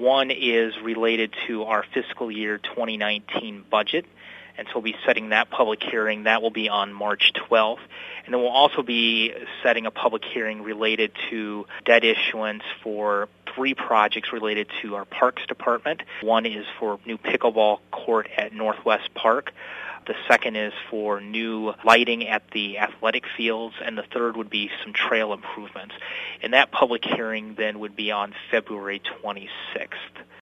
One is related to our fiscal year 2019 budget, and so we'll be setting that public hearing. That will be on March 12th. And then we'll also be setting a public hearing related to debt issuance for 3 projects related to our Parks Department. One is for new pickleball court at Northwest Park. The second is for new lighting at the athletic fields, and the third would be some trail improvements. And that public hearing then would be on February 26th.